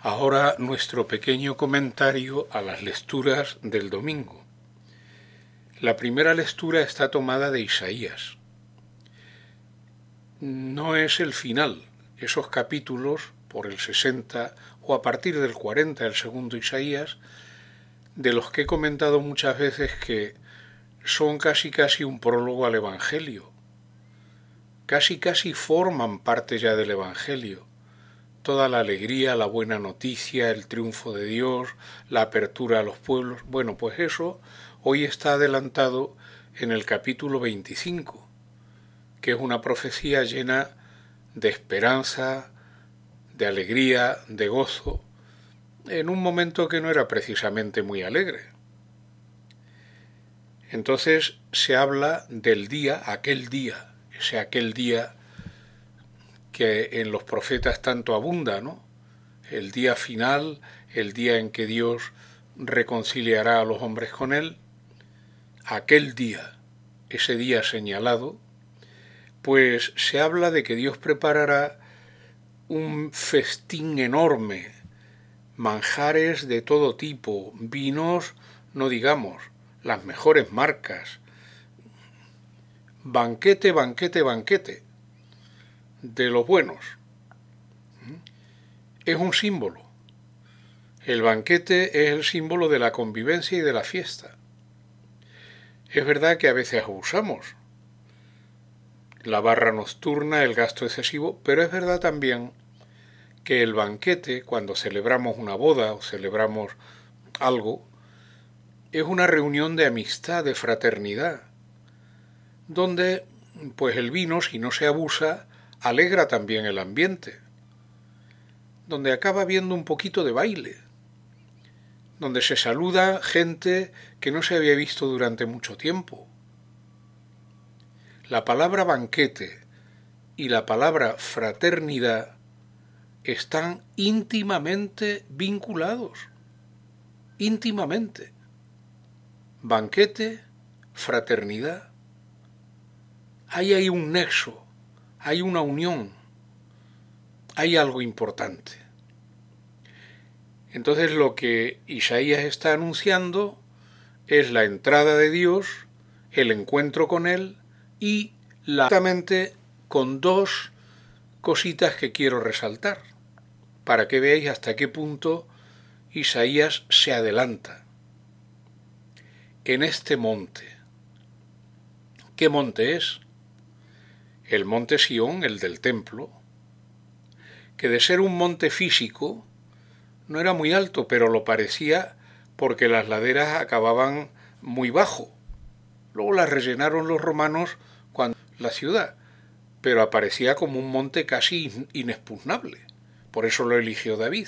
Ahora nuestro pequeño comentario a las lecturas del domingo. La primera lectura está tomada de Isaías. No es el final. Esos capítulos, por el 60 o a partir del 40, el segundo Isaías, de los que he comentado muchas veces que son casi un prólogo al Evangelio. Casi forman parte ya del Evangelio. Toda la alegría, la buena noticia, el triunfo de Dios, la apertura a los pueblos. Bueno, pues eso hoy está adelantado en el capítulo 25, que es una profecía llena de esperanza, de alegría, de gozo, en un momento que no era precisamente muy alegre. Entonces se habla del día, aquel día que en los profetas tanto abunda, ¿no? El día final, el día en que Dios reconciliará a los hombres con Él, aquel día, ese día señalado, pues se habla de que Dios preparará un festín enorme, manjares de todo tipo, vinos, no digamos, las mejores marcas, banquete de los buenos. Es un símbolo. El banquete es el símbolo de la convivencia y de la fiesta. Es verdad que a veces abusamos. La barra nocturna, el gasto excesivo, pero es verdad también que el banquete, cuando celebramos una boda o celebramos algo, es una reunión de amistad, de fraternidad, donde pues el vino, si no se abusa, alegra también el ambiente, donde acaba habiendo un poquito de baile, donde se saluda gente que no se había visto durante mucho tiempo. La palabra banquete y la palabra fraternidad están íntimamente vinculados, íntimamente. Banquete, fraternidad. Hay un nexo, hay una unión, hay algo importante. Entonces lo que Isaías está anunciando es la entrada de Dios, el encuentro con Él y justamente con dos cositas que quiero resaltar, para que veáis hasta qué punto Isaías se adelanta. En este monte. ¿Qué monte es? El monte Sión, el del templo, que de ser un monte físico no era muy alto, pero lo parecía porque las laderas acababan muy bajo. Luego las rellenaron los romanos cuando la ciudad, pero aparecía como un monte casi inexpugnable. Por eso lo eligió David.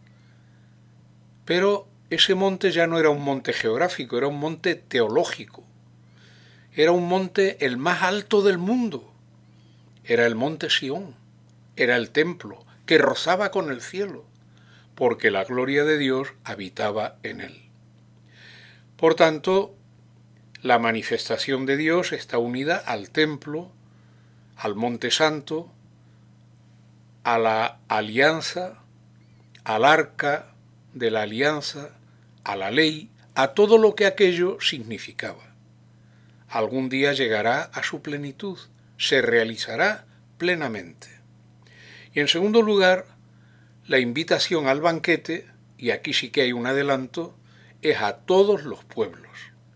Pero ese monte ya no era un monte geográfico, era un monte teológico. Era un monte el más alto del mundo. Era el monte Sión, era el templo que rozaba con el cielo, porque la gloria de Dios habitaba en él. Por tanto, la manifestación de Dios está unida al templo, al monte santo, a la alianza, al arca de la alianza, a la ley, a todo lo que aquello significaba. Algún día llegará a su plenitud, se realizará plenamente. Y en segundo lugar, la invitación al banquete, y aquí sí que hay un adelanto, es a todos los pueblos.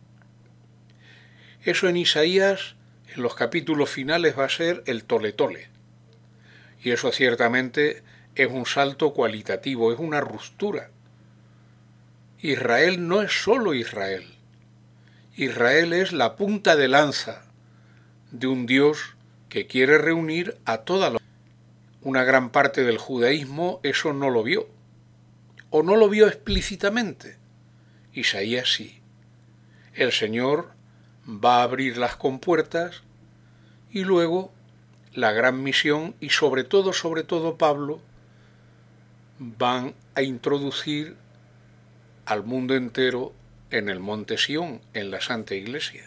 Eso en Isaías, en los capítulos finales, va a ser el tole-tole. Y eso ciertamente es un salto cualitativo, es una ruptura. Israel no es solo Israel. Israel es la punta de lanza de un Dios que quiere reunir a toda la... Una gran parte del judaísmo eso no lo vio, o no lo vio explícitamente. Isaías sí. El Señor va a abrir las compuertas y luego la gran misión y sobre todo Pablo van a introducir al mundo entero en el monte Sión, en la Santa Iglesia.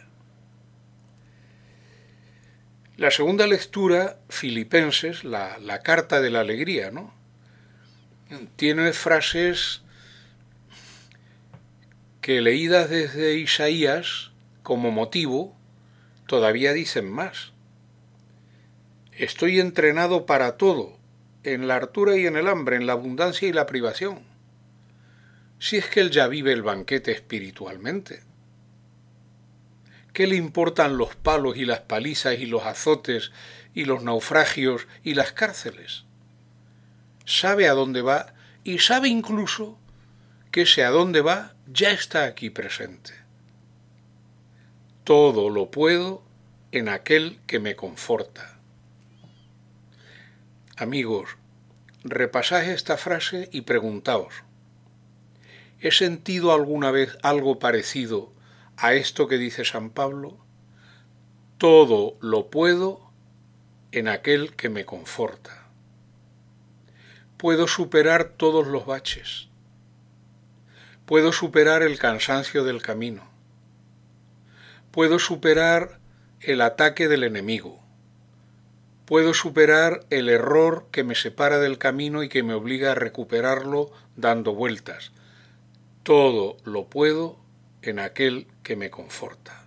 La segunda lectura, Filipenses, la carta de la alegría, ¿no? tiene frases que leídas desde Isaías como motivo todavía dicen más. Estoy entrenado para todo, en la hartura y en el hambre, en la abundancia y la privación. Si es que él ya vive el banquete espiritualmente. ¿Qué le importan los palos y las palizas y los azotes y los naufragios y las cárceles? Sabe a dónde va y sabe incluso que ese a dónde va ya está aquí presente. Todo lo puedo en aquel que me conforta. Amigos, repasad esta frase y preguntaos, ¿he sentido alguna vez algo parecido a esto que dice San Pablo? Todo lo puedo en aquel que me conforta. Puedo superar todos los baches. Puedo superar el cansancio del camino. Puedo superar el ataque del enemigo. Puedo superar el error que me separa del camino y que me obliga a recuperarlo dando vueltas. Todo lo puedo en aquel que me conforta.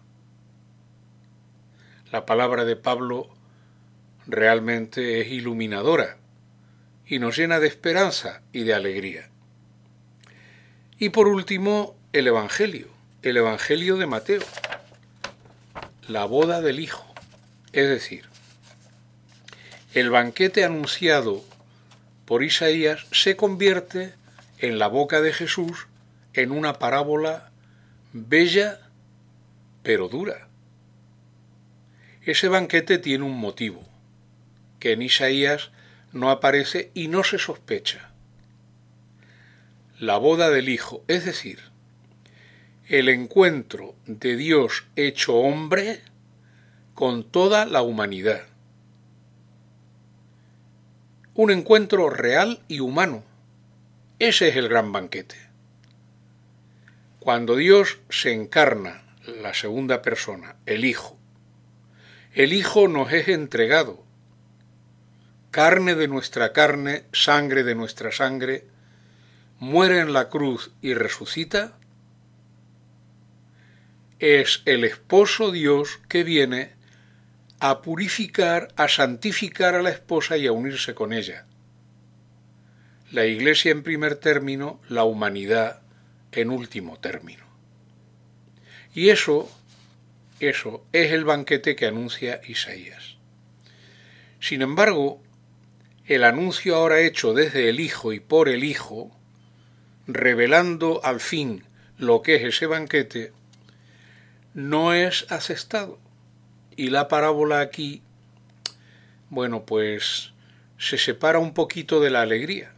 La palabra de Pablo realmente es iluminadora y nos llena de esperanza y de alegría. Y por último, el Evangelio de Mateo, la boda del Hijo, es decir, el banquete anunciado por Isaías se convierte en la boca de Jesús en una parábola bella pero dura. Ese banquete tiene un motivo, que en Isaías no aparece y no se sospecha. La boda del Hijo, es decir, el encuentro de Dios hecho hombre con toda la humanidad. Un encuentro real y humano. Ese es el gran banquete. Cuando Dios se encarna, la segunda persona, el Hijo nos es entregado, carne de nuestra carne, sangre de nuestra sangre, muere en la cruz y resucita, es el esposo Dios que viene a purificar, a santificar a la esposa y a unirse con ella. La Iglesia en primer término, la humanidad en último término. Y eso es el banquete que anuncia Isaías. Sin embargo, el anuncio ahora hecho desde el Hijo y por el Hijo, revelando al fin lo que es ese banquete, no es aceptado. Y la parábola aquí, bueno, pues se separa un poquito de la alegría.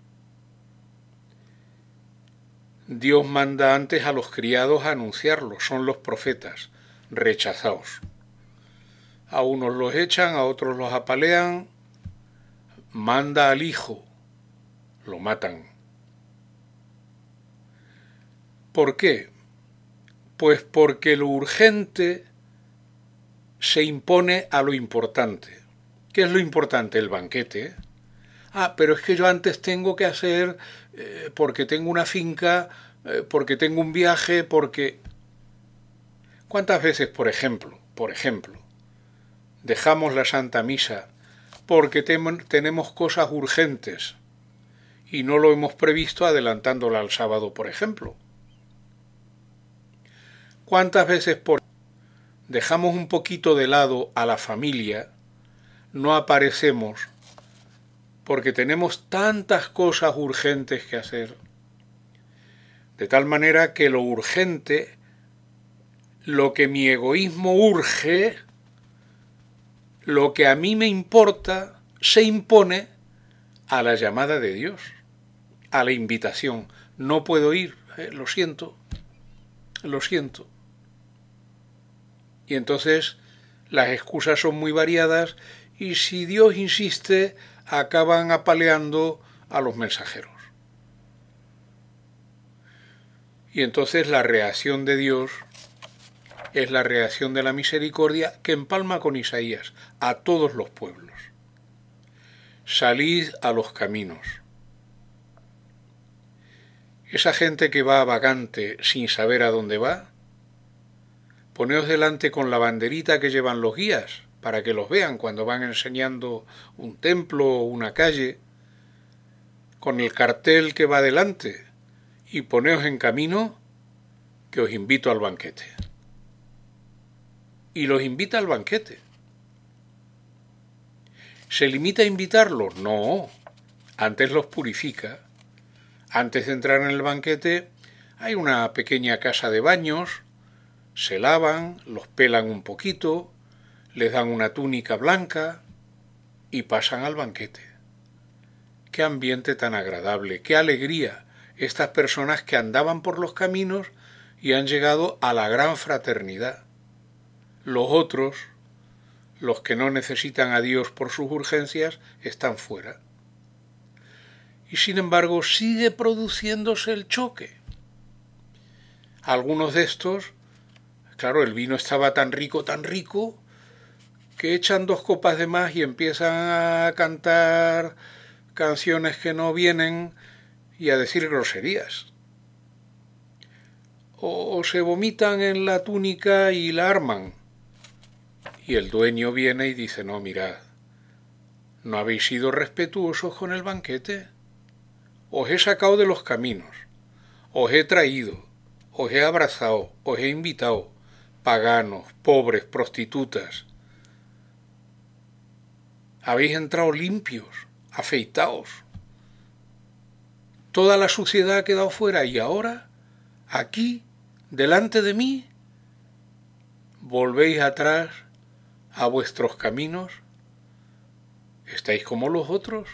Dios manda antes a los criados a anunciarlo, son los profetas, rechazados. A unos los echan, a otros los apalean, manda al Hijo, lo matan. ¿Por qué? Pues porque lo urgente se impone a lo importante. ¿Qué es lo importante? El banquete. Pero es que yo antes tengo que hacer, porque tengo una finca, porque tengo un viaje, porque... ¿Cuántas veces, por ejemplo, dejamos la Santa Misa porque tenemos cosas urgentes y no lo hemos previsto adelantándola al sábado, por ejemplo? ¿Cuántas veces dejamos un poquito de lado a la familia, no aparecemos porque tenemos tantas cosas urgentes que hacer? De tal manera que lo urgente, lo que mi egoísmo urge, lo que a mí me importa, se impone a la llamada de Dios, a la invitación. No puedo ir, lo siento. Y entonces las excusas son muy variadas y si Dios insiste, acaban apaleando a los mensajeros. Y entonces la reacción de Dios es la reacción de la misericordia que empalma con Isaías a todos los pueblos. Salid a los caminos. Esa gente que va vagante sin saber a dónde va, poneos delante con la banderita que llevan los guías, para que los vean cuando van enseñando un templo o una calle, con el cartel que va delante, y poneos en camino, que os invito al banquete. Y los invita al banquete. ¿Se limita a invitarlos? No, antes los purifica. Antes de entrar en el banquete hay una pequeña casa de baños, se lavan, los pelan un poquito, les dan una túnica blanca y pasan al banquete. Qué ambiente tan agradable, qué alegría estas personas que andaban por los caminos y han llegado a la gran fraternidad. Los otros, los que no necesitan a Dios por sus urgencias, están fuera. Y sin embargo sigue produciéndose el choque. Algunos de estos, claro, el vino estaba tan rico, que echan 2 copas de más y empiezan a cantar canciones que no vienen y a decir groserías. O se vomitan en la túnica y la arman. Y el dueño viene y dice, no, mirad, ¿no habéis sido respetuosos con el banquete? Os he sacado de los caminos, os he traído, os he abrazado, os he invitado, paganos, pobres, prostitutas. Habéis entrado limpios, afeitaos. Toda la suciedad ha quedado fuera y ahora, aquí, delante de mí, volvéis atrás a vuestros caminos. ¿Estáis como los otros?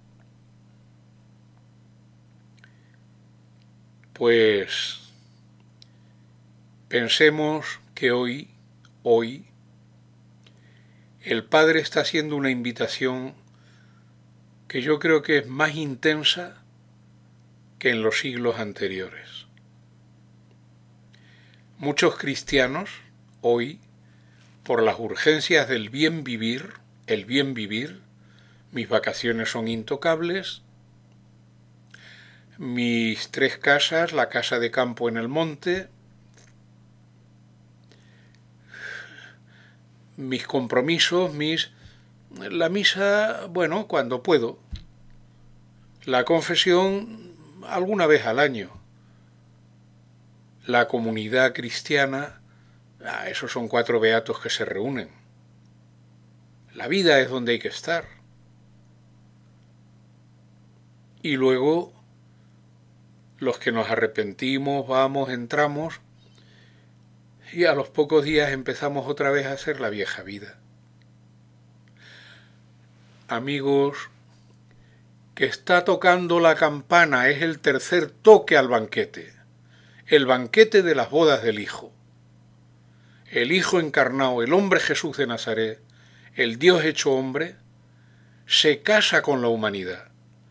Pues pensemos que hoy, el Padre está haciendo una invitación que yo creo que es más intensa que en los siglos anteriores. Muchos cristianos hoy, por las urgencias del bien vivir, mis vacaciones son intocables, mis 3 casas, la casa de campo en el monte, mis compromisos, la misa, bueno, cuando puedo, la confesión alguna vez al año, la comunidad cristiana, esos son 4 beatos que se reúnen. La vida es donde hay que estar. Y luego, los que nos arrepentimos, vamos, entramos, y a los pocos días empezamos otra vez a hacer la vieja vida. Amigos, que está tocando la campana, es el tercer toque al banquete, el banquete de las bodas del Hijo. El Hijo encarnado, el hombre Jesús de Nazaret, el Dios hecho hombre, se casa con la humanidad.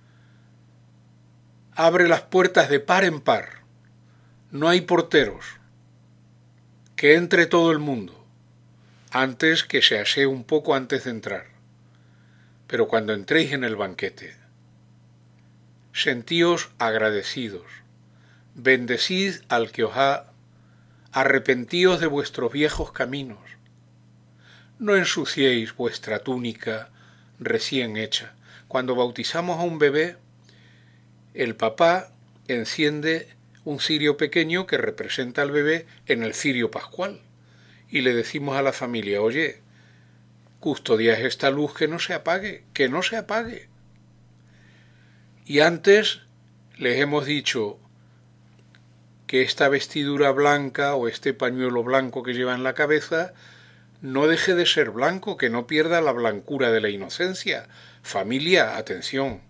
Abre las puertas de par en par. No hay porteros. Que entre todo el mundo, antes que se asee un poco antes de entrar. Pero cuando entréis en el banquete, sentíos agradecidos, bendecid al que os ha, arrepentíos de vuestros viejos caminos. No ensuciéis vuestra túnica recién hecha. Cuando bautizamos a un bebé, el papá enciende un cirio pequeño que representa al bebé en el cirio pascual y le decimos a la familia, oye, custodiad esta luz que no se apague, que no se apague. Y antes les hemos dicho que esta vestidura blanca o este pañuelo blanco que lleva en la cabeza no deje de ser blanco, que no pierda la blancura de la inocencia. Familia, atención.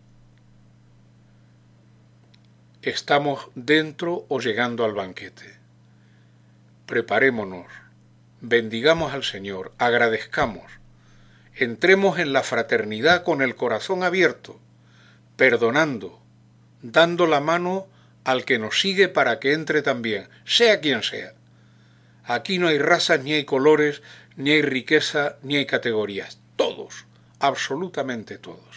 Estamos dentro o llegando al banquete. Preparémonos, bendigamos al Señor, agradezcamos, entremos en la fraternidad con el corazón abierto, perdonando, dando la mano al que nos sigue para que entre también, sea quien sea. Aquí no hay razas, ni hay colores, ni hay riqueza, ni hay categorías. Todos, absolutamente todos.